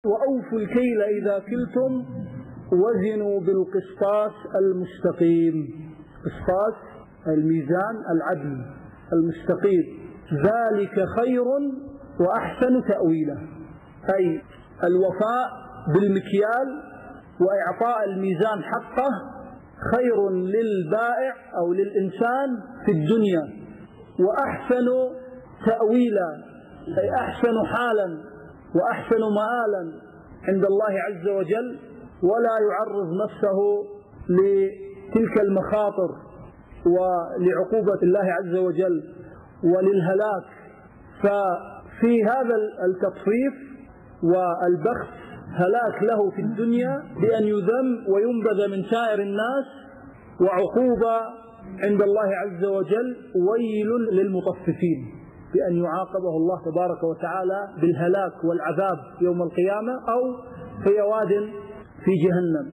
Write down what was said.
وأوفوا الكيل إذا كلتم وزنوا بالقسطاس المستقيم. قسطاس الميزان العدل المستقيم، ذلك خير وأحسن تأويلا، أي الوفاء بالمكيال وإعطاء الميزان حقه خير للبائع أو للإنسان في الدنيا، وأحسن تأويلا أي أحسن حالا وأحسن مآلا عند الله عز وجل، ولا يعرض نفسه لتلك المخاطر ولعقوبة الله عز وجل وللهلاك. ففي هذا التطفيف والبخس هلاك له في الدنيا بأن يذم وينبذ من سائر الناس، وعقوبة عند الله عز وجل ويل للمطففين بأن يعاقبه الله تبارك وتعالى بالهلاك والعذاب يوم القيامة أو في واد في جهنم.